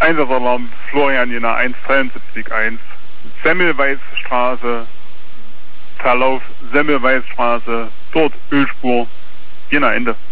Einsatzraum Florian Jena 173.1, Semmelweisstraße, Verlauf Semmelweisstraße, dort Ölspur, Jena Ende.